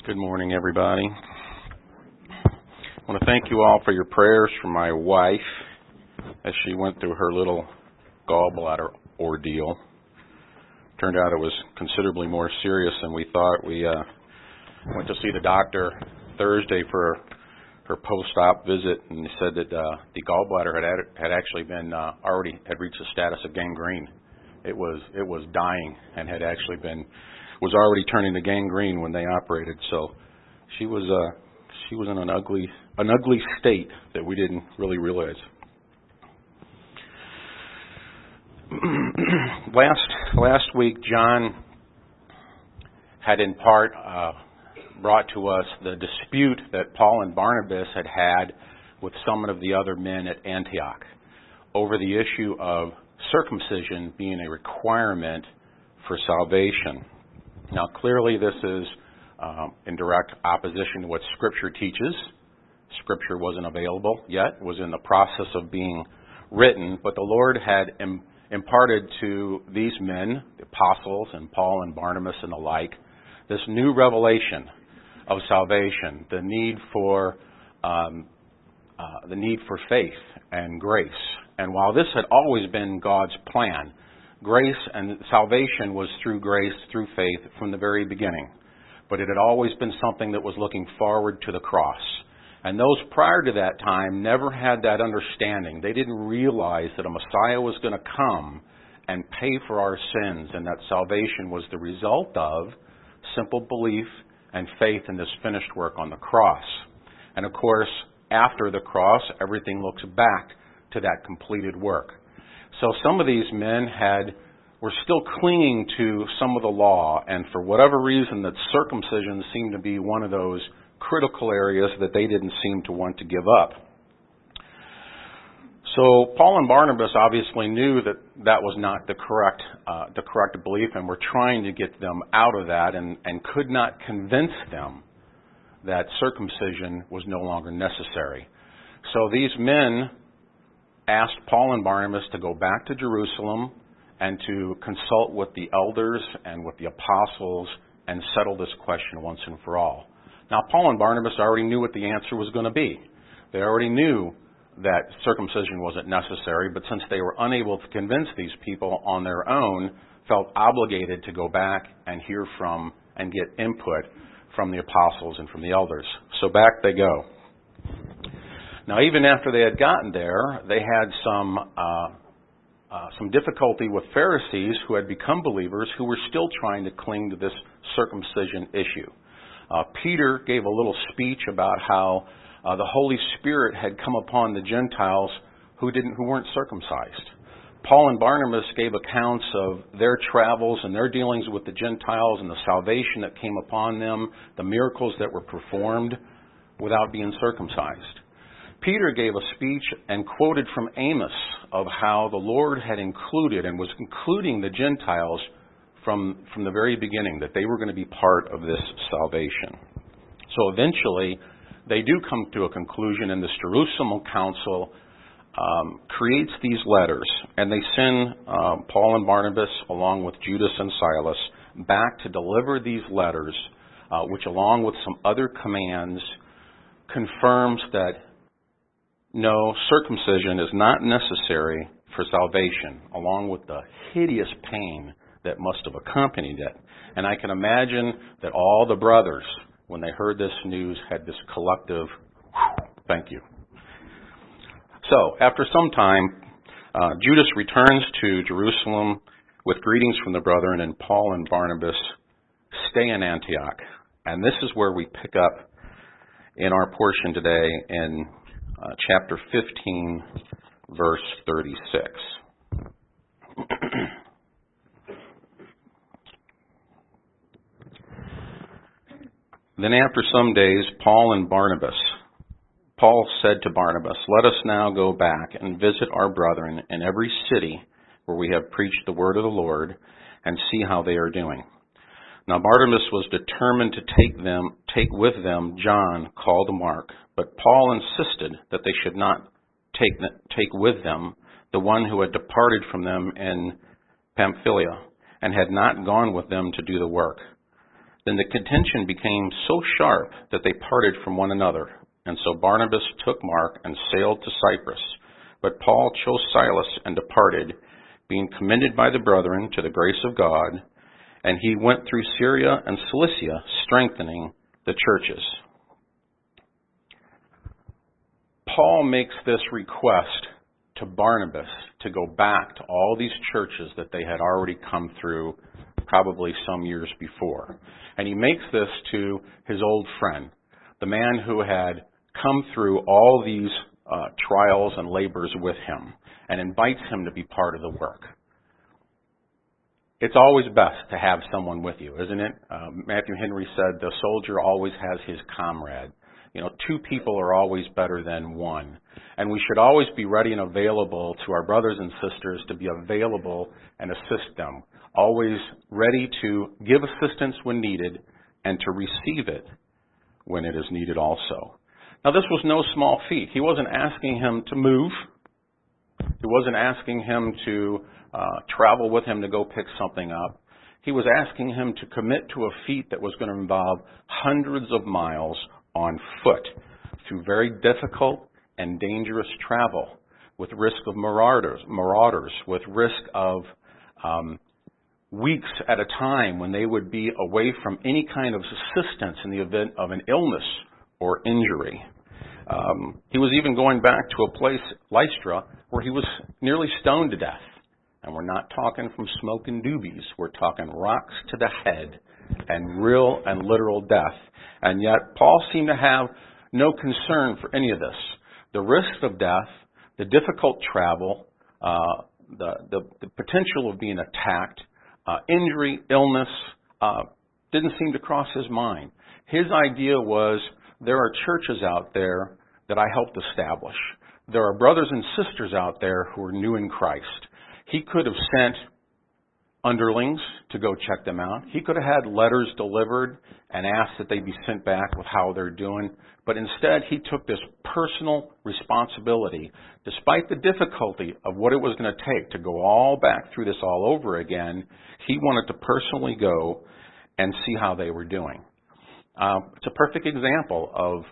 Good morning, everybody. I want to thank you all for your prayers for my wife as she went through her little gallbladder ordeal. Turned out it was considerably more serious than we thought. We went to see the doctor Thursday for her post-op visit, and he said that the gallbladder had actually been already had reached the status of gangrene. It was dying and had actually was already turning to gangrene when they operated. So she was in an ugly state that we didn't really realize. Last week, John had in part brought to us the dispute that Paul and Barnabas had with some of the other men at Antioch over the issue of circumcision being a requirement for salvation. Now, clearly this is in direct opposition to what Scripture teaches. Scripture wasn't available yet. It was in the process of being written, but the Lord had imparted to these men, the apostles and Paul and Barnabas and the like, this new revelation of salvation, the need for faith and grace. And while this had always been God's plan, grace and salvation was through grace, through faith from the very beginning. But it had always been something that was looking forward to the cross. And those prior to that time never had that understanding. They didn't realize that a Messiah was going to come and pay for our sins, and that salvation was the result of simple belief and faith in this finished work on the cross. And of course, after the cross, everything looks back to that completed work. So some of these men were still clinging to some of the law, and for whatever reason, that circumcision seemed to be one of those critical areas that they didn't seem to want to give up. So Paul and Barnabas obviously knew that was not the correct belief, and were trying to get them out of that, and could not convince them that circumcision was no longer necessary. So these men asked Paul and Barnabas to go back to Jerusalem and to consult with the elders and with the apostles and settle this question once and for all. Now, Paul and Barnabas already knew what the answer was going to be. They already knew that circumcision wasn't necessary, but since they were unable to convince these people on their own, felt obligated to go back and hear from and get input from the apostles and from the elders. So back they go. Now, even after they had gotten there, they had some difficulty with Pharisees who had become believers who were still trying to cling to this circumcision issue. Peter gave a little speech about how the Holy Spirit had come upon the Gentiles who weren't circumcised. Paul and Barnabas gave accounts of their travels and their dealings with the Gentiles and the salvation that came upon them, the miracles that were performed without being circumcised. Peter gave a speech and quoted from Amos of how the Lord had included and was including the Gentiles from the very beginning, that they were going to be part of this salvation. So eventually, they do come to a conclusion, and this Jerusalem Council creates these letters, and they send Paul and Barnabas, along with Judas and Silas, back to deliver these letters, which, along with some other commands, confirms that no, circumcision is not necessary for salvation, along with the hideous pain that must have accompanied it. And I can imagine that all the brothers, when they heard this news, had this collective, thank you. So, after some time, Judas returns to Jerusalem with greetings from the brethren, and Paul and Barnabas stay in Antioch. And this is where we pick up in our portion today in chapter 15, verse 36. Then after some days, Paul said to Barnabas, "Let us now go back and visit our brethren in every city where we have preached the word of the Lord, and see how they are doing." Now Barnabas was determined to take with them John, called Mark, but Paul insisted that they should not take with them the one who had departed from them in Pamphylia, and had not gone with them to do the work. Then the contention became so sharp that they parted from one another. And so Barnabas took Mark and sailed to Cyprus. But Paul chose Silas and departed, being commended by the brethren to the grace of God. And he went through Syria and Cilicia, strengthening the churches. Paul makes this request to Barnabas to go back to all these churches that they had already come through probably some years before. And he makes this to his old friend, the man who had come through all these trials and labors with him, and invites him to be part of the work. It's always best to have someone with you, isn't it? Matthew Henry said the soldier always has his comrade. Two people are always better than one. And we should always be ready and available to our brothers and sisters to be available and assist them. Always ready to give assistance when needed and to receive it when it is needed also. Now, this was no small feat. He wasn't asking him to move. He wasn't asking him to travel with him to go pick something up. He was asking him to commit to a feat that was going to involve hundreds of miles on foot through very difficult and dangerous travel, with risk of marauders, with risk of weeks at a time when they would be away from any kind of assistance in the event of an illness or injury. He was even going back to a place, Lystra, where he was nearly stoned to death. And we're not talking from smoke and doobies. We're talking rocks to the head and real and literal death. And yet Paul seemed to have no concern for any of this. The risk of death, the difficult travel, the potential of being attacked, injury, illness, didn't seem to cross his mind. His idea was, there are churches out there that I helped establish. There are brothers and sisters out there who are new in Christ. He could have sent underlings to go check them out. He could have had letters delivered and asked that they be sent back with how they're doing. But instead, he took this personal responsibility, despite the difficulty of what it was going to take to go all back through this all over again. He wanted to personally go and see how they were doing. It's a perfect example of,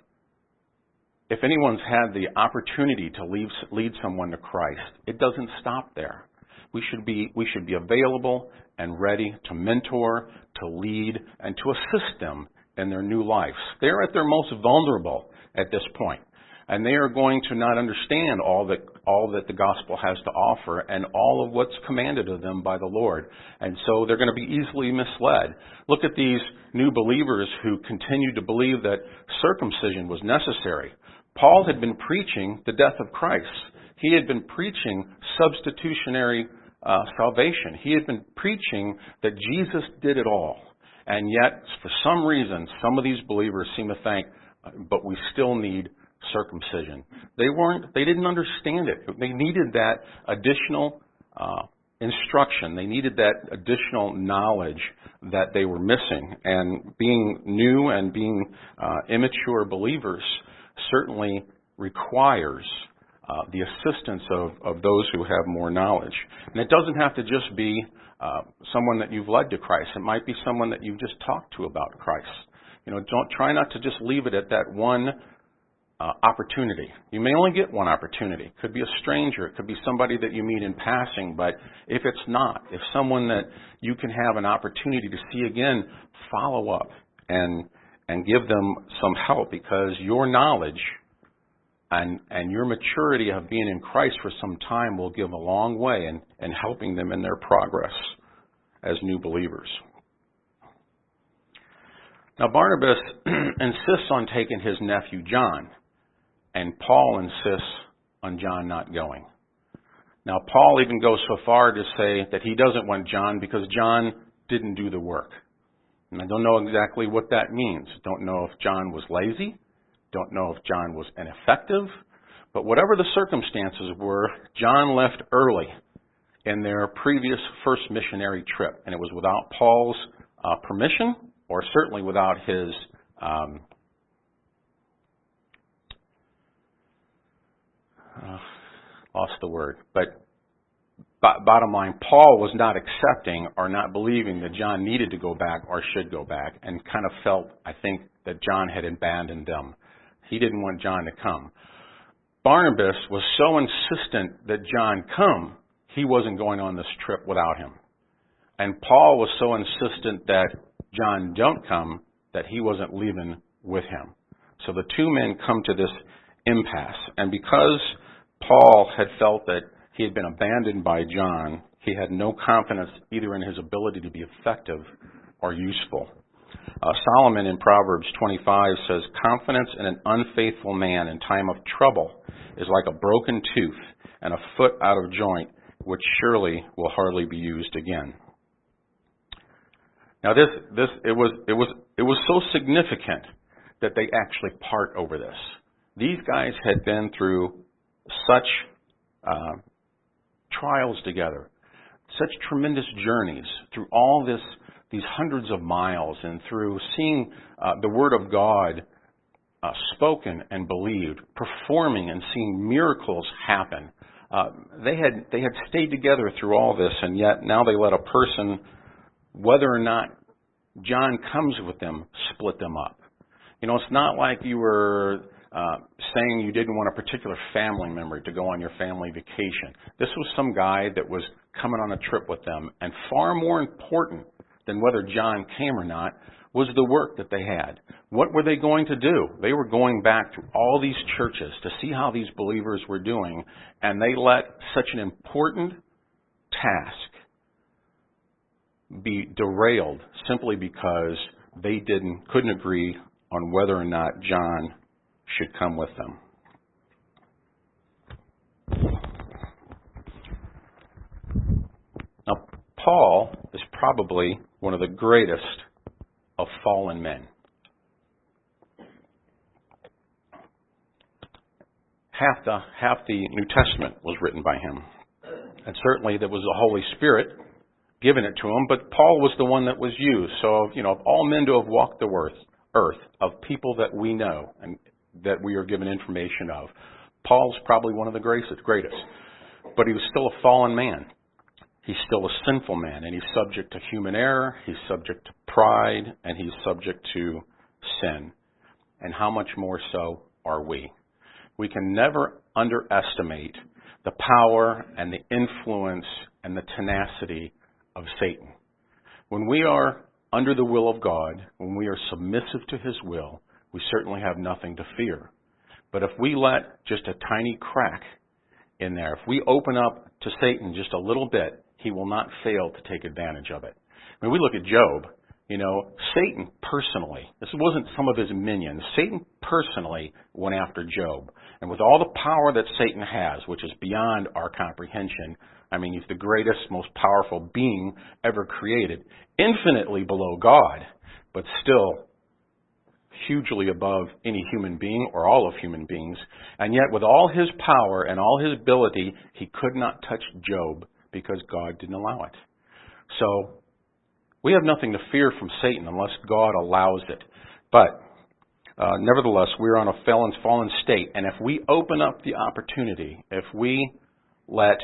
if anyone's had the opportunity to lead someone to Christ, it doesn't stop there. We should be available and ready to mentor, to lead, and to assist them in their new lives. They're at their most vulnerable at this point, and they are going to not understand all that the gospel has to offer and all of what's commanded of them by the Lord. And so they're going to be easily misled. Look at these new believers who continued to believe that circumcision was necessary. Paul had been preaching the death of Christ. He had been preaching substitutionary salvation. He had been preaching that Jesus did it all. And yet, for some reason, some of these believers seem to think, but we still need circumcision. They didn't understand it. They needed that additional instruction. They needed that additional knowledge that they were missing. And being new and being immature believers certainly requires the assistance of those who have more knowledge. And it doesn't have to just be someone that you've led to Christ. It might be someone that you've just talked to about Christ. Don't try not to just leave it at that one opportunity. You may only get one opportunity. It could be a stranger. It could be somebody that you meet in passing. But if it's not, if someone that you can have an opportunity to see again, follow up and give them some help, because your knowledge and your maturity of being in Christ for some time will give a long way in helping them in their progress as new believers. Now, Barnabas insists on taking his nephew John, and Paul insists on John not going. Now, Paul even goes so far to say that he doesn't want John because John didn't do the work. And I don't know exactly what that means. Don't know if John was lazy. Don't know if John was ineffective. But whatever the circumstances were, John left early in their previous first missionary trip. And it was without Paul's permission, or certainly without his lost the word. But bottom line, Paul was not accepting or not believing that John needed to go back or should go back, and kind of felt, I think, that John had abandoned them. He didn't want John to come. Barnabas was so insistent that John come, he wasn't going on this trip without him. And Paul was so insistent that John don't come that he wasn't leaving with him. So the two men come to this impasse. And because Paul had felt that he had been abandoned by John, he had no confidence either in his ability to be effective or useful. Solomon in Proverbs 25 says, "Confidence in an unfaithful man in time of trouble is like a broken tooth and a foot out of joint, which surely will hardly be used again." Now it was so significant that they actually part over this. These guys had been through such trials together, such tremendous journeys through all these hundreds of miles, and through seeing the Word of God spoken and believed, performing and seeing miracles happen. They had stayed together through all this, and yet now they let a person, whether or not John comes with them, split them up. It's not like you were saying you didn't want a particular family member to go on your family vacation. This was some guy that was coming on a trip with them, and far more important than whether John came or not was the work that they had. What were they going to do? They were going back to all these churches to see how these believers were doing, and they let such an important task be derailed simply because they couldn't agree on whether or not John should come with them. Now, Paul is probably one of the greatest of fallen men. Half the New Testament was written by him. And certainly there was the Holy Spirit giving it to him, but Paul was the one that was used. So, of all men to have walked the earth, of people that we know and that we are given information of, Paul's probably one of the greatest. But he was still a fallen man. He's still a sinful man, and he's subject to human error, he's subject to pride, and he's subject to sin. And how much more so are we? We can never underestimate the power and the influence and the tenacity of Satan. When we are under the will of God, when we are submissive to his will, we certainly have nothing to fear. But if we let just a tiny crack in there, if we open up to Satan just a little bit, he will not fail to take advantage of it. When we look at Job, Satan personally, this wasn't some of his minions, Satan personally went after Job. And with all the power that Satan has, which is beyond our comprehension, he's the greatest, most powerful being ever created, infinitely below God, but still hugely above any human being or all of human beings. And yet with all his power and all his ability, he could not touch Job because God didn't allow it. So we have nothing to fear from Satan unless God allows it. But nevertheless, we're on a fallen state. And if we open up the opportunity, if we let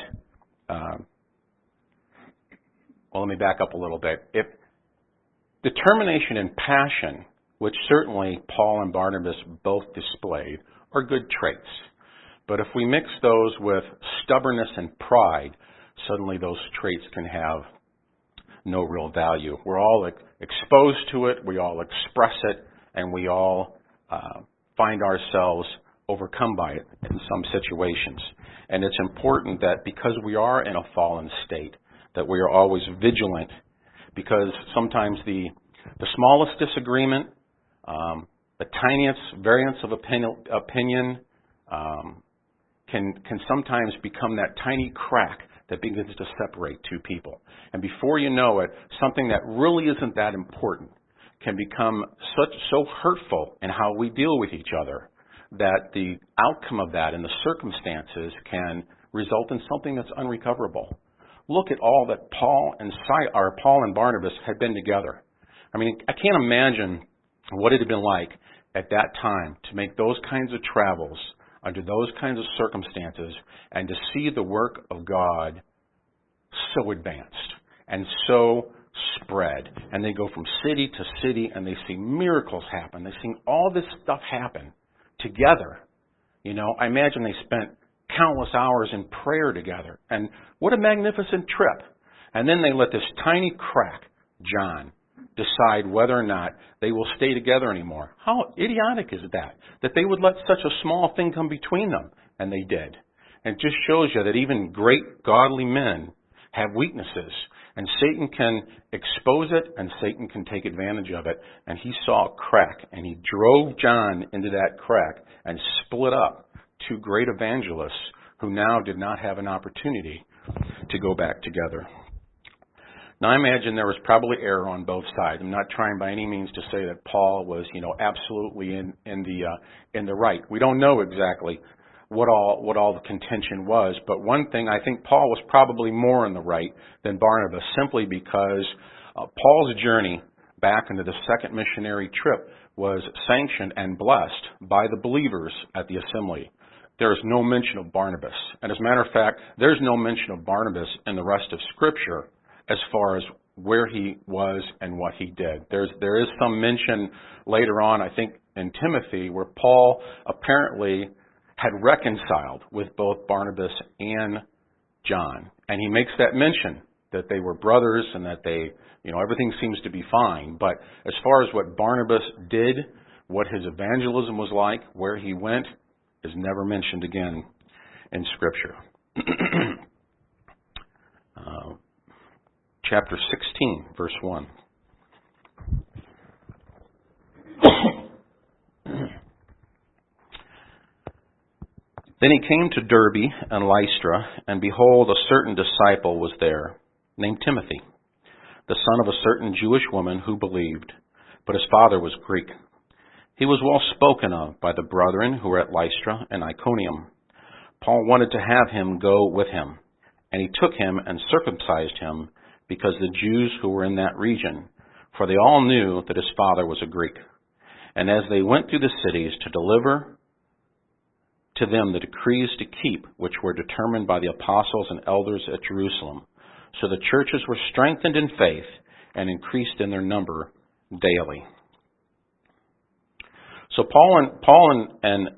let me back up a little bit. If determination and passion, which certainly Paul and Barnabas both displayed, are good traits. But if we mix those with stubbornness and pride, suddenly those traits can have no real value. We're all exposed to it, we all express it, and we all find ourselves overcome by it in some situations. And it's important that because we are in a fallen state, that we are always vigilant, because sometimes the smallest disagreement, the tiniest variance of opinion can sometimes become that tiny crack that begins to separate two people. And before you know it, something that really isn't that important can become so hurtful in how we deal with each other that the outcome of that and the circumstances can result in something that's unrecoverable. Look at all that Paul and Barnabas had been together. I can't imagine what it had been like at that time to make those kinds of travels under those kinds of circumstances and to see the work of God so advanced and so spread. And they go from city to city and they see miracles happen. They see all this stuff happen together. I imagine they spent countless hours in prayer together. And what a magnificent trip. And then they let this tiny crack, John, decide whether or not they will stay together anymore. How idiotic is that? That they would let such a small thing come between them. And they did. And it just shows you that even great godly men have weaknesses. And Satan can expose it, and Satan can take advantage of it. And he saw a crack, and he drove John into that crack and split up two great evangelists who now did not have an opportunity to go back together. Now, I imagine there was probably error on both sides. I'm not trying by any means to say that Paul was, absolutely in the right. We don't know exactly what all the contention was, but one thing, I think Paul was probably more in the right than Barnabas, simply because Paul's journey back into the second missionary trip was sanctioned and blessed by the believers at the assembly. There is no mention of Barnabas. And as a matter of fact, there's no mention of Barnabas in the rest of Scripture as far as where he was and what he did. There is some mention later on, I think, in Timothy, where Paul apparently had reconciled with both Barnabas and John. And he makes that mention that they were brothers and that everything seems to be fine. But as far as what Barnabas did, what his evangelism was like, where he went, is never mentioned again in Scripture. Chapter 16, verse 1. Then he came to Derbe and Lystra, and behold, a certain disciple was there, named Timothy, the son of a certain Jewish woman who believed, but his father was Greek. He was well spoken of by the brethren who were at Lystra and Iconium. Paul wanted to have him go with him, and he took him and circumcised him, because the Jews who were in that region, for they all knew that his father was a Greek. And as they went through the cities to deliver to them the decrees to keep, which were determined by the apostles and elders at Jerusalem, so the churches were strengthened in faith and increased in their number daily. So Paul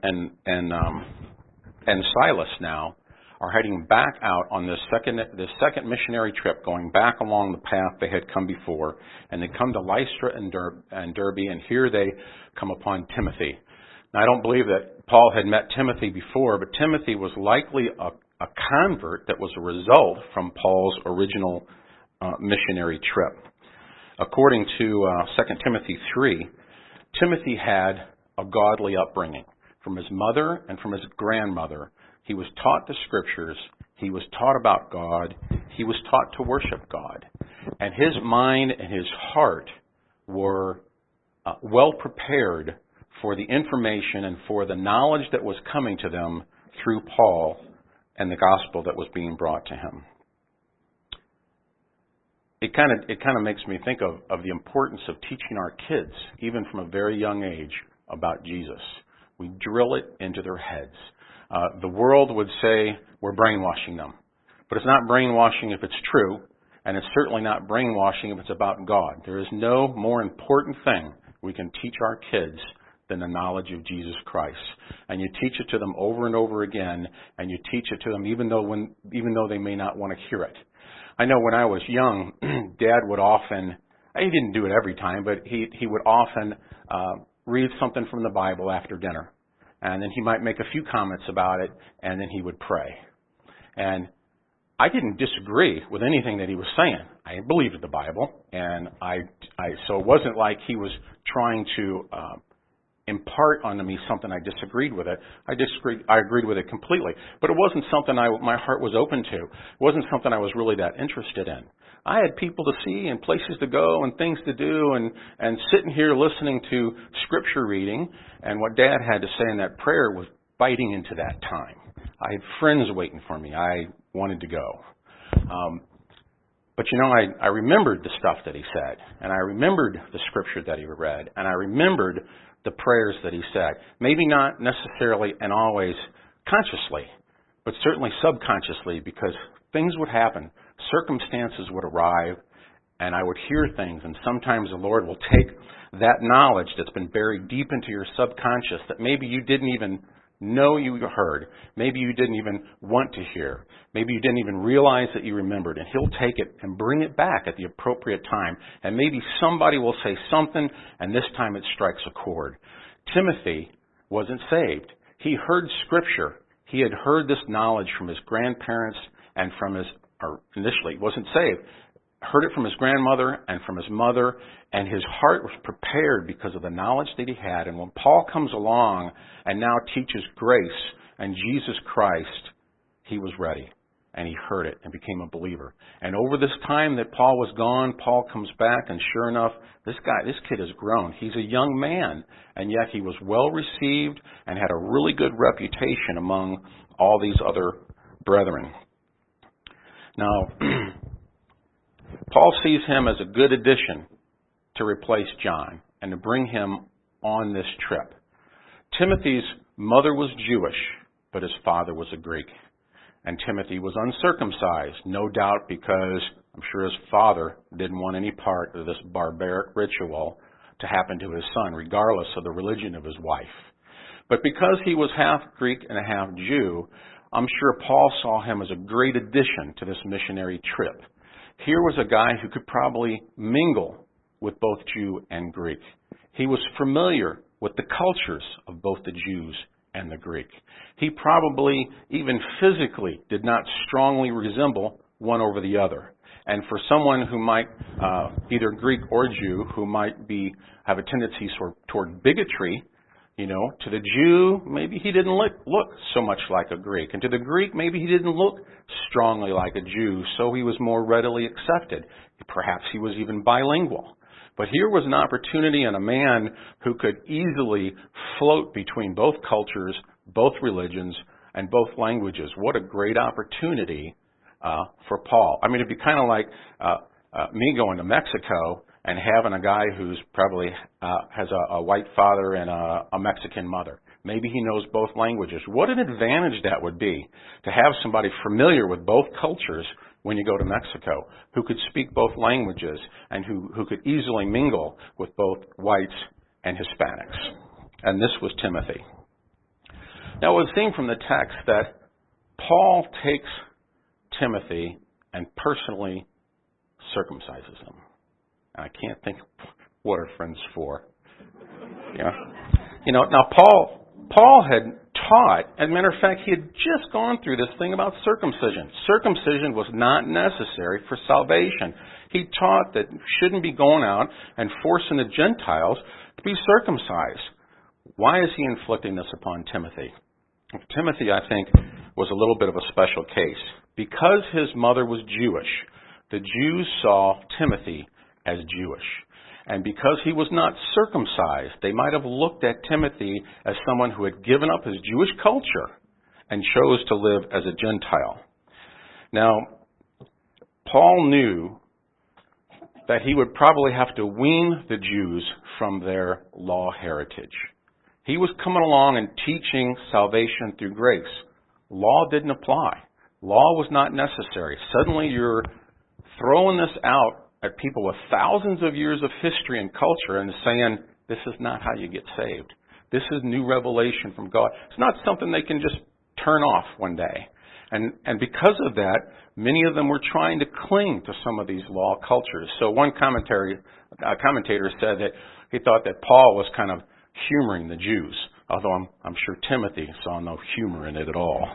and Silas now are heading back out on this second missionary trip, going back along the path they had come before, and they come to Lystra and Derbe, and here they come upon Timothy. Now, I don't believe that Paul had met Timothy before, but Timothy was likely a convert that was a result from Paul's original missionary trip. According to 2 Timothy 3, Timothy had a godly upbringing. From his mother and from his grandmother, he was taught the Scriptures. He was taught about God. He was taught to worship God. And his mind and his heart were well prepared for the information and for the knowledge that was coming to them through Paul and the gospel that was being brought to him. It kind of makes me think of the importance of teaching our kids, even from a very young age, about Jesus. We drill it into their heads. The world would say we're brainwashing them. But it's not brainwashing if it's true, and it's certainly not brainwashing if it's about God. There is no more important thing we can teach our kids than the knowledge of Jesus Christ. And you teach it to them over and over again, and you teach it to them even though they may not want to hear it. I know when I was young, Dad would often, he didn't do it every time, but he would often read something from the Bible after dinner. And then he might make a few comments about it, and then he would pray. And I didn't disagree with anything that he was saying. I believed in the Bible, and so it wasn't like he was trying to impart onto me something I disagreed with it. I agreed with it completely. But it wasn't something my heart was open to. It wasn't something I was really that interested in. I had people to see and places to go and things to do, and sitting here listening to Scripture reading, and what Dad had to say in that prayer was biting into that time. I had friends waiting for me. I wanted to go. But I remembered the stuff that he said, and I remembered the Scripture that he read, and I remembered the prayers that he said. Maybe not necessarily and always consciously, but certainly subconsciously, because things would happen circumstances would arrive, and I would hear things, and sometimes the Lord will take that knowledge that's been buried deep into your subconscious that maybe you didn't even know you heard, maybe you didn't even want to hear, maybe you didn't even realize that you remembered, and He'll take it and bring it back at the appropriate time, and maybe somebody will say something, and this time it strikes a chord. Timothy wasn't saved. He heard Scripture. He had heard this knowledge from his grandparents and initially he wasn't saved, heard it from his grandmother and from his mother, and his heart was prepared because of the knowledge that he had. And when Paul comes along and now teaches grace and Jesus Christ, he was ready, and he heard it and became a believer. And over this time that Paul was gone, Paul comes back, and sure enough, this kid has grown. He's a young man, and yet he was well received and had a really good reputation among all these other brethren. Now, Paul sees him as a good addition to replace John and to bring him on this trip. Timothy's mother was Jewish, but his father was a Greek. And Timothy was uncircumcised, no doubt because I'm sure his father didn't want any part of this barbaric ritual to happen to his son, regardless of the religion of his wife. But because he was half Greek and a half Jew, I'm sure Paul saw him as a great addition to this missionary trip. Here was a guy who could probably mingle with both Jew and Greek. He was familiar with the cultures of both the Jews and the Greek. He probably, even physically, did not strongly resemble one over the other. And for someone who might, either Greek or Jew, who might have a tendency toward bigotry, to the Jew, maybe he didn't look so much like a Greek. And to the Greek, maybe he didn't look strongly like a Jew, so he was more readily accepted. Perhaps he was even bilingual. But here was an opportunity and a man who could easily float between both cultures, both religions, and both languages. What a great opportunity for Paul. I mean, it'd be kind of like me going to Mexico and having a guy who's probably has a white father and a Mexican mother. Maybe he knows both languages. What an advantage that would be to have somebody familiar with both cultures when you go to Mexico, who could speak both languages and who could easily mingle with both whites and Hispanics. And this was Timothy. Now, it would seem from the text that Paul takes Timothy and personally circumcises him. I can't think what are friends for. Now Paul had taught, as a matter of fact, he had just gone through this thing about circumcision. Circumcision was not necessary for salvation. He taught that you shouldn't be going out and forcing the Gentiles to be circumcised. Why is he inflicting this upon Timothy? Timothy, I think, was a little bit of a special case. Because his mother was Jewish, the Jews saw Timothy as Jewish. And because he was not circumcised, they might have looked at Timothy as someone who had given up his Jewish culture and chose to live as a Gentile. Now, Paul knew that he would probably have to wean the Jews from their law heritage. He was coming along and teaching salvation through grace. Law didn't apply. Law was not necessary. Suddenly you're throwing this out at people with thousands of years of history and culture and saying, this is not how you get saved. This is new revelation from God. It's not something they can just turn off one day. And because of that, many of them were trying to cling to some of these law cultures. So one commentator said that he thought that Paul was kind of humoring the Jews, although I'm sure Timothy saw no humor in it at all.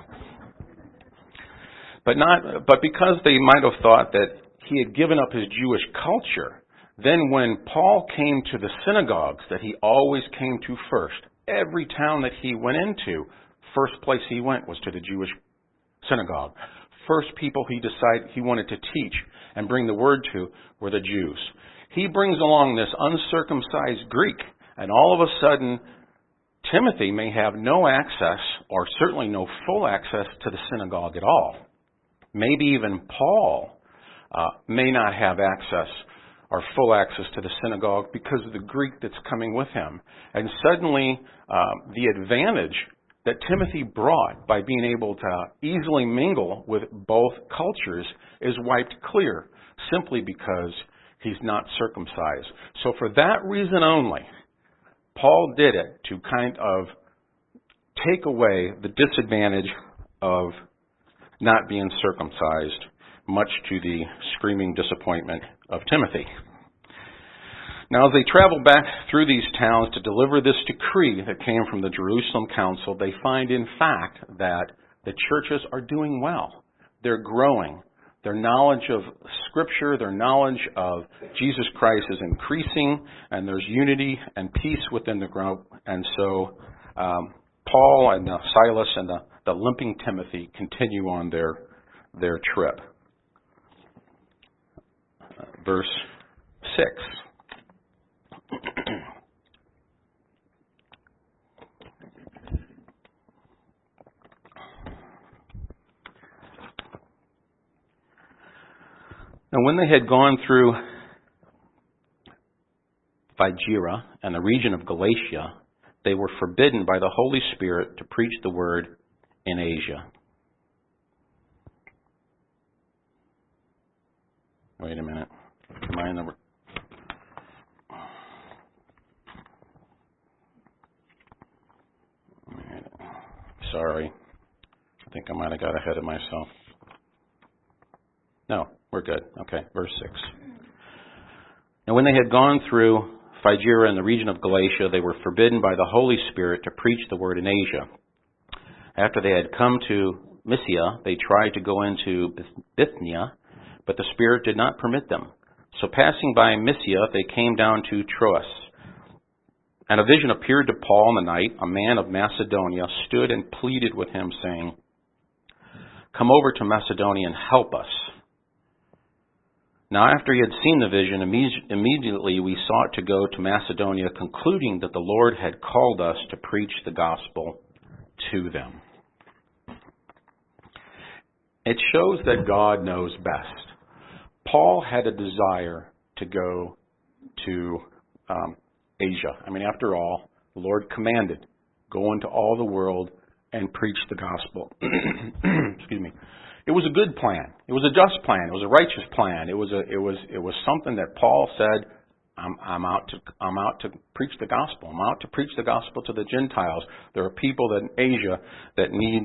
But because they might have thought that he had given up his Jewish culture, then when Paul came to the synagogues that he always came to first, every town that he went into, first place he went was to the Jewish synagogue. First people he decided he wanted to teach and bring the word to were the Jews. He brings along this uncircumcised Greek, and all of a sudden, Timothy may have no access, or certainly no full access to the synagogue at all. Maybe even Paul may not have access or full access to the synagogue because of the Greek that's coming with him. And suddenly, the advantage that Timothy brought by being able to easily mingle with both cultures is wiped clear simply because he's not circumcised. So for that reason only, Paul did it to kind of take away the disadvantage of not being circumcised, much to the screaming disappointment of Timothy. Now, as they travel back through these towns to deliver this decree that came from the Jerusalem Council, they find, in fact, that the churches are doing well. They're growing. Their knowledge of Scripture, their knowledge of Jesus Christ is increasing, and there's unity and peace within the group. And so Paul and Silas and the limping Timothy continue on their trip. Verse 6. And when they had gone through Phrygia and the region of Galatia, they were forbidden by the Holy Spirit to preach the word in Asia. Wait a minute. Am I in the... Sorry. I think I might have got ahead of myself. No, we're good. Okay, verse 6. And when they had gone through Phrygia and the region of Galatia, they were forbidden by the Holy Spirit to preach the word in Asia. After they had come to Mysia, they tried to go into Bithynia, but the Spirit did not permit them. So passing by Mysia, they came down to Troas. And a vision appeared to Paul in the night. A man of Macedonia stood and pleaded with him, saying, "Come over to Macedonia and help us." Now after he had seen the vision, immediately we sought to go to Macedonia, concluding that the Lord had called us to preach the gospel to them. It shows that God knows best. Paul had a desire to go to Asia. I mean, after all, the Lord commanded, go into all the world and preach the gospel. Excuse me. It was a good plan. It was a just plan. It was a righteous plan. It was something that Paul said, I'm out to preach the gospel. I'm out to preach the gospel to the Gentiles. There are people in Asia that need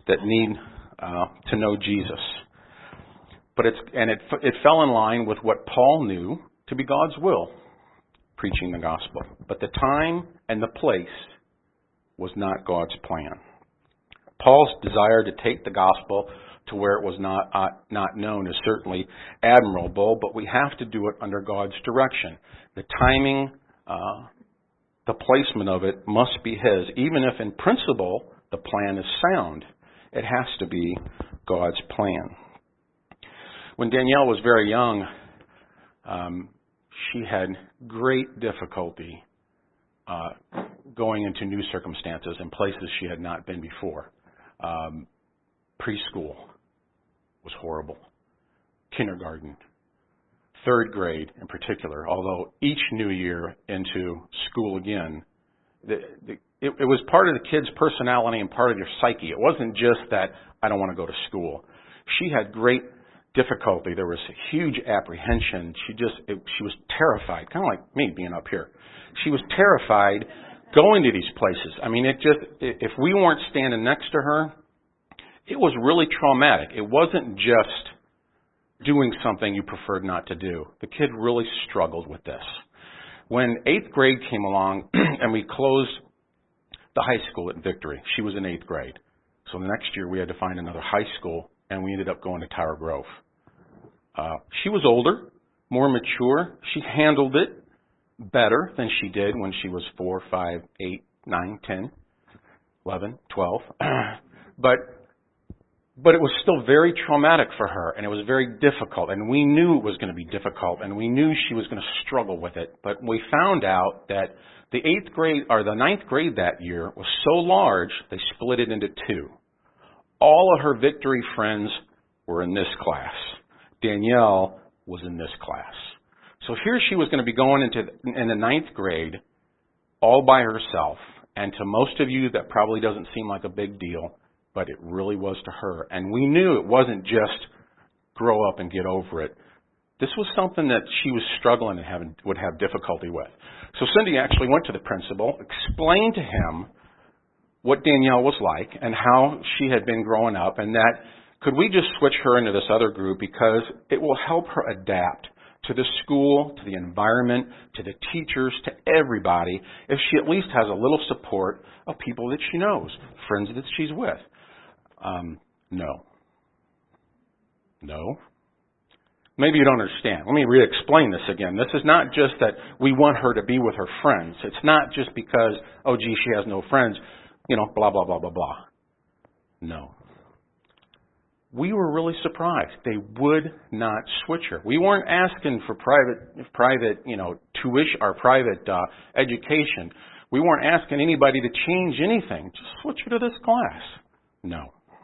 to know Jesus. But it fell in line with what Paul knew to be God's will, preaching the gospel. But the time and the place was not God's plan. Paul's desire to take the gospel to where it was not known is certainly admirable, but we have to do it under God's direction. The timing, the placement of it must be His. Even if in principle the plan is sound, it has to be God's plan. When Danielle was very young, she had great difficulty going into new circumstances and places she had not been before. Preschool was horrible. Kindergarten. Third grade in particular, although each new year into school again, it was part of the kid's personality and part of your psyche. It wasn't just that I don't want to go to school. She had great difficulty. There was a huge apprehension. She was terrified, kind of like me being up here. She was terrified going to these places. I mean, if we weren't standing next to her, it was really traumatic. It wasn't just doing something you preferred not to do. The kid really struggled with this. When 8th grade came along and we closed the high school at Victory, she was in 8th grade. So the next year we had to find another high school, and we ended up going to Tower Grove. She was older, more mature. She handled it better than she did when she was 4, 5, 8, 9, 10, 11, 12. But it was still very traumatic for her, and it was very difficult, and we knew it was going to be difficult, and we knew she was going to struggle with it. But we found out that the 8th grade or the 9th grade that year was so large they split it into 2. All of her Victory friends were in this class. Danielle was in this class. So here she was going to be going in the 9th grade all by herself, And to most of you, that probably doesn't seem like a big deal, but it really was to her. And we knew it wasn't just grow up and get over it. This was something that she was struggling and would have difficulty with. So Cindy actually went to the principal, explained to him what Danielle was like and how she had been growing up, and that could we just switch her into this other group because it will help her adapt to the school, to the environment, to the teachers, to everybody, if she at least has a little support of people that she knows, friends that she's with. No. Maybe you don't understand. Let me re-explain this again. This is not just that we want her to be with her friends. It's not just because, oh, gee, she has no friends, blah, blah, blah, blah, blah. No. We were really surprised. They would not switch her. We weren't asking for private, tuition or private education. We weren't asking anybody to change anything. Just switch her to this class. No.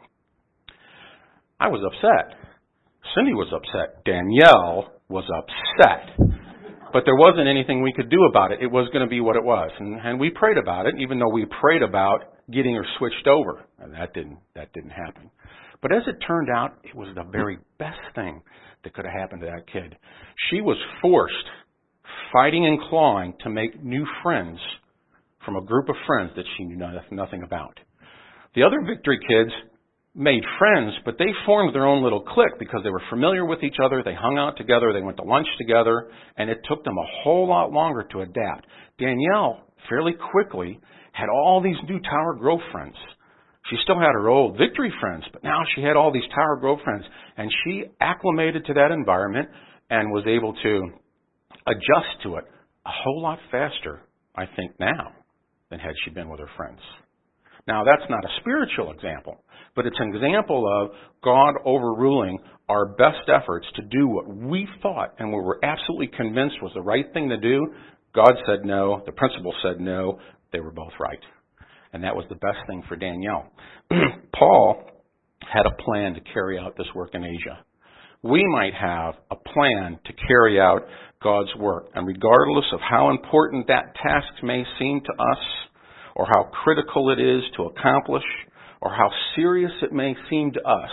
I was upset. Cindy was upset. Danielle was upset. But there wasn't anything we could do about it. It was going to be what it was. And we prayed about it, even though we prayed about getting her switched over. And that didn't happen. But as it turned out, it was the very best thing that could have happened to that kid. She was forced, fighting and clawing, to make new friends from a group of friends that she knew nothing about. The other Victory kids made friends, but they formed their own little clique because they were familiar with each other. They hung out together. They went to lunch together, and it took them a whole lot longer to adapt. Danielle, fairly quickly, had all these new Tower Grove friends. She still had her old Victory friends, but now she had all these Tower Grove friends, and she acclimated to that environment and was able to adjust to it a whole lot faster, I think, now than had she been with her friends. Now, that's not a spiritual example, but it's an example of God overruling our best efforts to do what we thought and we were absolutely convinced was the right thing to do. God said no. The principal said no. They were both right. And that was the best thing for Danielle. Paul had a plan to carry out this work in Asia. We might have a plan to carry out God's work. And regardless of how important that task may seem to us, or how critical it is to accomplish, or how serious it may seem to us,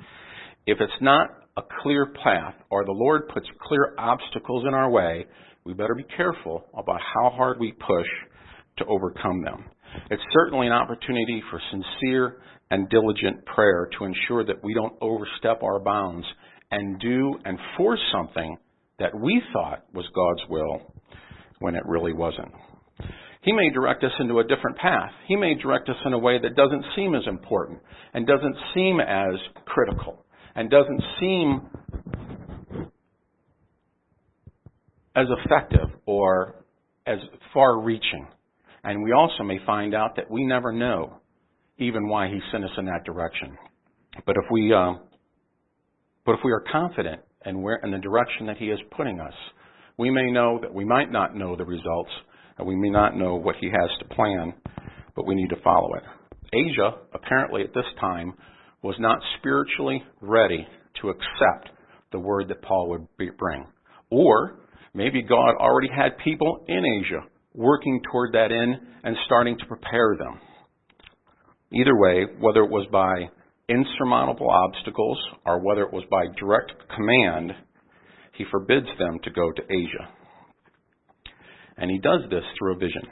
if it's not a clear path, or the Lord puts clear obstacles in our way, we better be careful about how hard we push to overcome them. It's certainly an opportunity for sincere and diligent prayer to ensure that we don't overstep our bounds and do and force something that we thought was God's will when it really wasn't. He may direct us into a different path. He may direct us in a way that doesn't seem as important and doesn't seem as critical and doesn't seem as effective or as far-reaching. And we also may find out that we never know even why He sent us in that direction. But if we are confident in the direction that He is putting us, we may know that we might not know the results, and we may not know what He has to plan, but we need to follow it. Asia, apparently at this time, was not spiritually ready to accept the word that Paul would bring. Or maybe God already had people in Asia working toward that end and starting to prepare them. Either way, whether it was by insurmountable obstacles or whether it was by direct command, He forbids them to go to Asia. And He does this through a vision.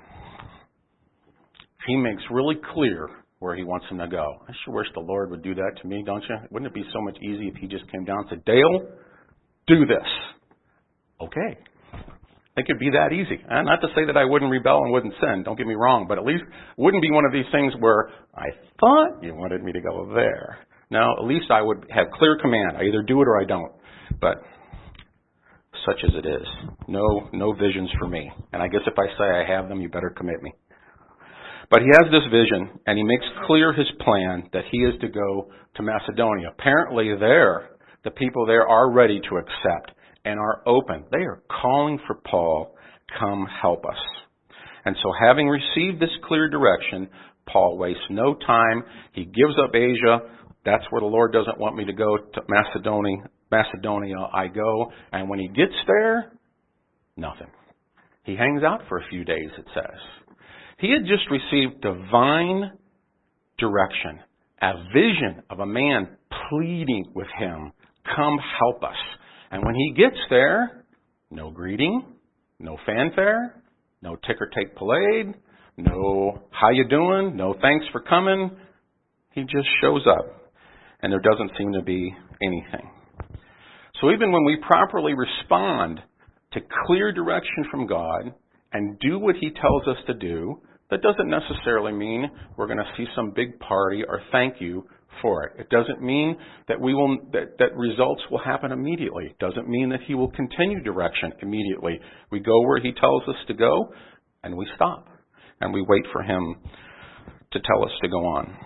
He makes really clear where He wants them to go. I sure wish the Lord would do that to me, don't you? Wouldn't it be so much easier if He just came down and said, Dale, do this. Okay. It could be that easy. And not to say that I wouldn't rebel and wouldn't sin, don't get me wrong, but at least it wouldn't be one of these things where I thought you wanted me to go there. No, at least I would have clear command. I either do it or I don't. But such as it is, no visions for me. And I guess if I say I have them, you better commit me. But he has this vision, and he makes clear his plan that he is to go to Macedonia. Apparently the people there are ready to accept and are open. They are calling for Paul, come help us. And so having received this clear direction, Paul wastes no time. He gives up Asia. That's where the Lord doesn't want me to go, to Macedonia I go. And when he gets there, nothing. He hangs out for a few days, it says. He had just received divine direction, a vision of a man pleading with him, come help us. And when he gets there, no greeting, no fanfare, no ticker-tape parade, no how you doing, no thanks for coming. He just shows up, and there doesn't seem to be anything. So even when we properly respond to clear direction from God and do what He tells us to do, that doesn't necessarily mean we're going to see some big party or thank you for it. It doesn't mean that that results will happen immediately. It doesn't mean that He will continue direction immediately. We go where He tells us to go, and we stop, and we wait for Him to tell us to go on.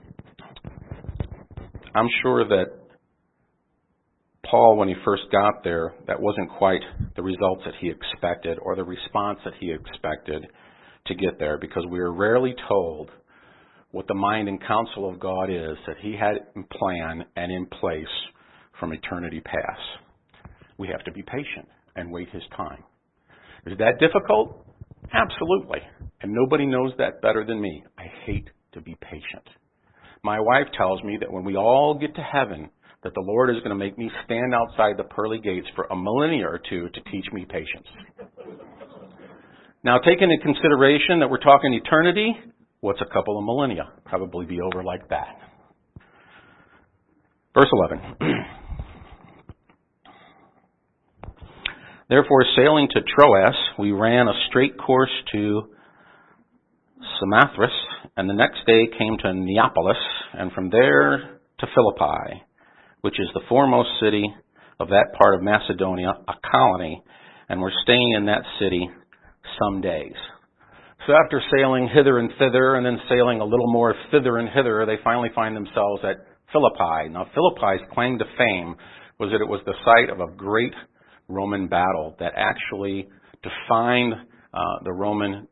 I'm sure that Paul, when he first got there, that wasn't quite the results that he expected or the response that he expected to get there, because we are rarely told what the mind and counsel of God is that He had in plan and in place from eternity past. We have to be patient and wait His time. Is that difficult? Absolutely. And nobody knows that better than me. I hate to be patient. My wife tells me that when we all get to heaven, that the Lord is going to make me stand outside the pearly gates for a millennia or two to teach me patience. Now, taking into consideration that we're talking eternity, what's a couple of millennia? Probably be over like that. Verse 11. Therefore, sailing to Troas, we ran a straight course to Samothrace, and the next day came to Neapolis, and from there to Philippi, which is the foremost city of that part of Macedonia, a colony, and we're staying in that city some days. So after sailing hither and thither, and then sailing a little more thither and hither, they finally find themselves at Philippi. Now, Philippi's claim to fame was that it was the site of a great Roman battle that actually defined the Roman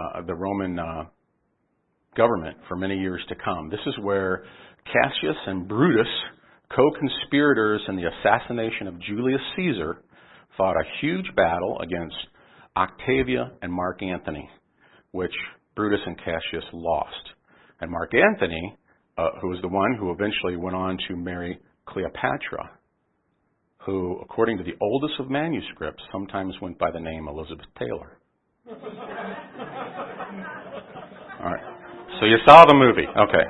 government for many years to come. This is where Cassius and Brutus, co-conspirators in the assassination of Julius Caesar, fought a huge battle against Octavia and Mark Antony, which Brutus and Cassius lost. And Mark Antony, who was the one who eventually went on to marry Cleopatra, who, according to the oldest of manuscripts, sometimes went by the name Elizabeth Taylor. All right. So you saw the movie. Okay.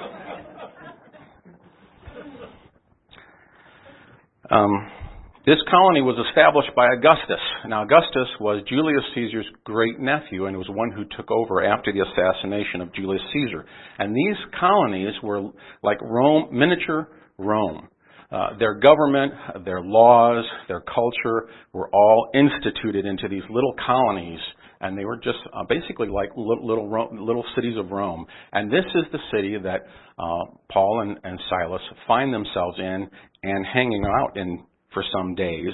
This colony was established by Augustus. Now, Augustus was Julius Caesar's great-nephew and was one who took over after the assassination of Julius Caesar. And these colonies were like Rome, miniature Rome. Their government, their laws, their culture were all instituted into these little colonies, and they were just basically like little cities of Rome. And this is the city that Paul and Silas find themselves in and hanging out in for some days,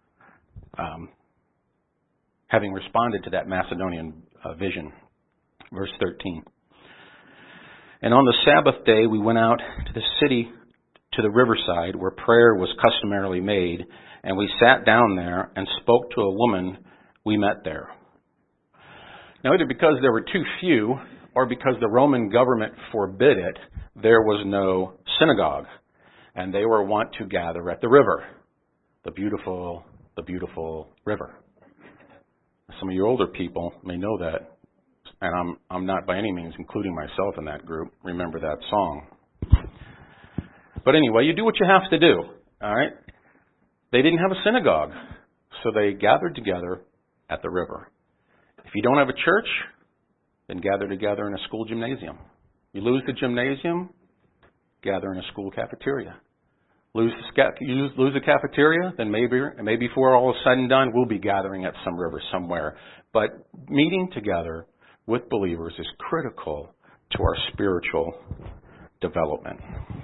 having responded to that Macedonian vision. Verse 13. And on the Sabbath day we went out to the city, to the riverside, where prayer was customarily made, and we sat down there and spoke to a woman we met there. Now, either because there were too few, or because the Roman government forbid it, there was no synagogue, and they were wont to gather at the river, the beautiful river. Some of you older people may know that, and I'm not by any means including myself in that group. Remember that song. But anyway, you do what you have to do, all right? They didn't have a synagogue, so they gathered together at the river. If you don't have a church, then gather together in a school gymnasium. You lose the gymnasium, gather in a school cafeteria. Lose the cafeteria, then maybe before all is said and done, we'll be gathering at some river somewhere. But meeting together with believers is critical to our spiritual development.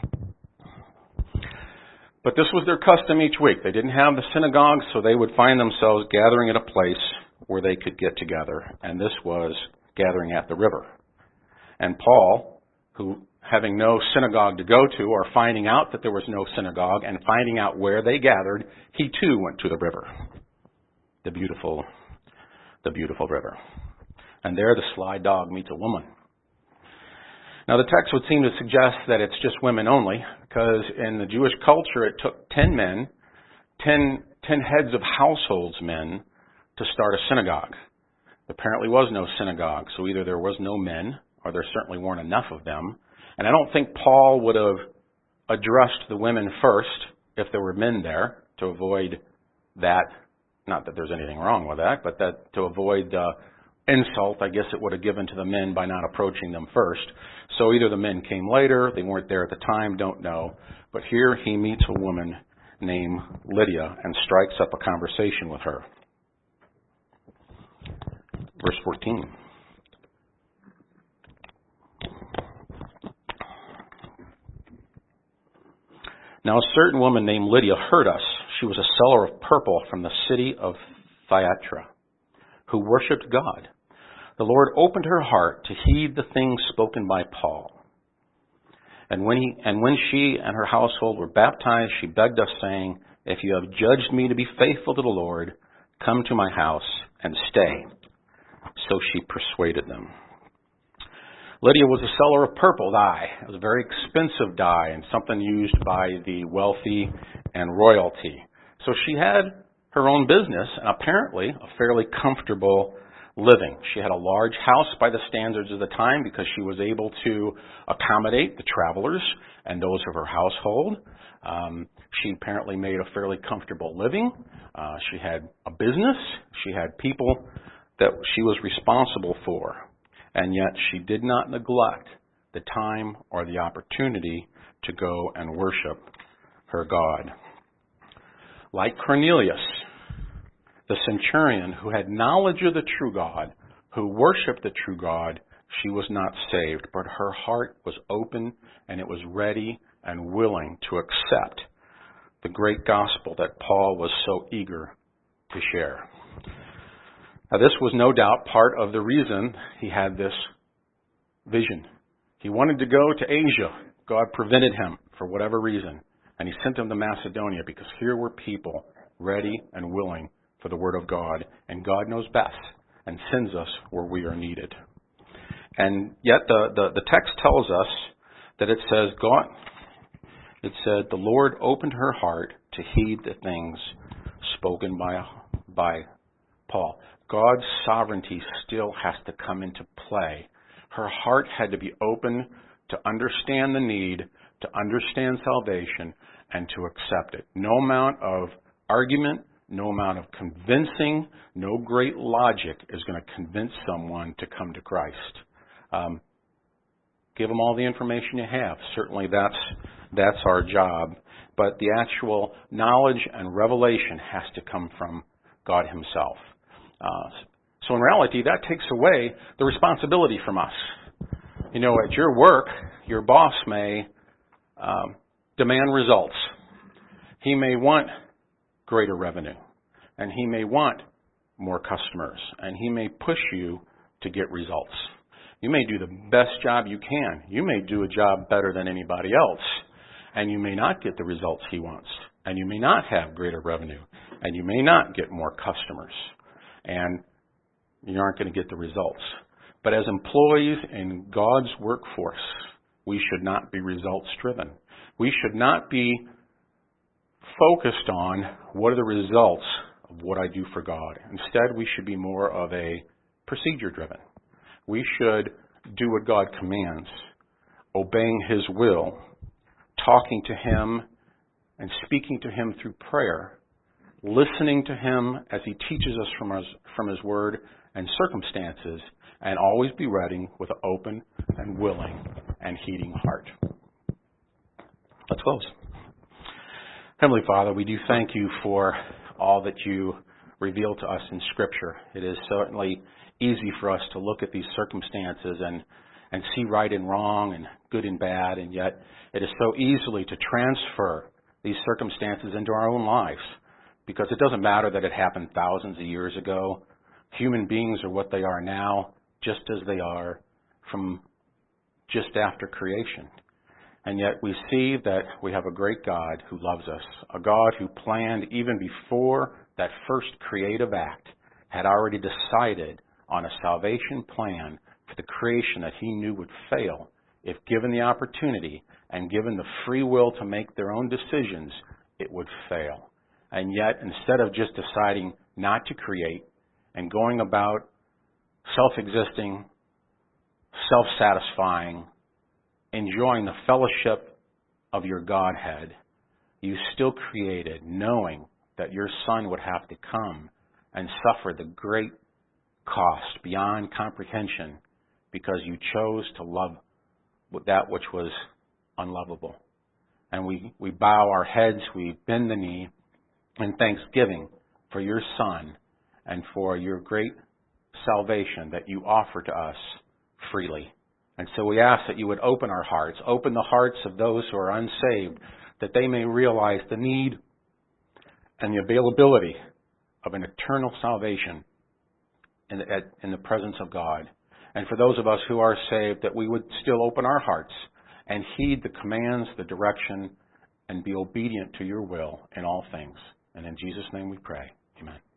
But this was their custom each week. They didn't have the synagogue, so they would find themselves gathering at a place where they could get together. And this was gathering at the river. And Paul, who having no synagogue to go to, or finding out that there was no synagogue and finding out where they gathered, he too went to the river. The beautiful river. And there the sly dog meets a woman. Now the text would seem to suggest that it's just women only, because in the Jewish culture it took 10 men, 10 heads of households men, to start a synagogue. There apparently was no synagogue, so either there was no men, or there certainly weren't enough of them. And I don't think Paul would have addressed the women first if there were men there, to avoid that. Not that there's anything wrong with that, but that to avoid insult, I guess it would have given to the men by not approaching them first. So either the men came later, they weren't there at the time, don't know. But here he meets a woman named Lydia and strikes up a conversation with her. Verse 14. Now a certain woman named Lydia heard us. She was a seller of purple from the city of Thyatira, who worshipped God. The Lord opened her heart to heed the things spoken by Paul. And when she and her household were baptized, she begged us, saying, "If you have judged me to be faithful to the Lord, come to my house and stay." So she persuaded them. Lydia was a seller of purple dye. It was a very expensive dye and something used by the wealthy and royalty. So she had her own business and apparently a fairly comfortable living. She had a large house by the standards of the time because she was able to accommodate the travelers and those of her household. She apparently made a fairly comfortable living. She had a business. She had people that she was responsible for. And yet she did not neglect the time or the opportunity to go and worship her God. Like Cornelius, the centurion who had knowledge of the true God, who worshiped the true God, she was not saved, but her heart was open and it was ready and willing to accept the great gospel that Paul was so eager to share. Now, this was no doubt part of the reason he had this vision. He wanted to go to Asia. God prevented him for whatever reason. And he sent him to Macedonia because here were people ready and willing for the Word of God. And God knows best and sends us where we are needed. And yet the text tells us that it says, the Lord opened her heart to heed the things spoken by Paul. God's sovereignty still has to come into play. Her heart had to be open to understand the need, to understand salvation, and to accept it. No amount of argument, no amount of convincing, no great logic is going to convince someone to come to Christ. Give them all the information you have. Certainly that's our job. But the actual knowledge and revelation has to come from God Himself. So in reality, that takes away the responsibility from us. You know, at your work, your boss may demand results. He may want greater revenue, and he may want more customers, and he may push you to get results. You may do the best job you can. You may do a job better than anybody else, and you may not get the results he wants, and you may not have greater revenue, and you may not get more customers. And you aren't going to get the results. But as employees in God's workforce, we should not be results driven. We should not be focused on what are the results of what I do for God. Instead, we should be more of a procedure driven. We should do what God commands, obeying His will, talking to Him and speaking to Him through prayer, listening to Him as He teaches us from His Word and circumstances, and always be ready with an open and willing and heeding heart. Let's close. Heavenly Father, we do thank You for all that You reveal to us in Scripture. It is certainly easy for us to look at these circumstances and see right and wrong and good and bad, and yet it is so easily to transfer these circumstances into our own lives. Because it doesn't matter that it happened thousands of years ago. Human beings are what they are now, just as they are from just after creation. And yet we see that we have a great God who loves us, a God who planned even before that first creative act, had already decided on a salvation plan for the creation that he knew would fail if given the opportunity and given the free will to make their own decisions, it would fail. And yet, instead of just deciding not to create and going about self-existing, self-satisfying, enjoying the fellowship of your Godhead, you still created knowing that your Son would have to come and suffer the great cost beyond comprehension because you chose to love that which was unlovable. And we bow our heads, we bend the knee in thanksgiving for your Son and for your great salvation that you offer to us freely. And so we ask that you would open our hearts, open the hearts of those who are unsaved, that they may realize the need and the availability of an eternal salvation in the presence of God. And for those of us who are saved, that we would still open our hearts and heed the commands, the direction, and be obedient to your will in all things. And in Jesus' name we pray. Amen.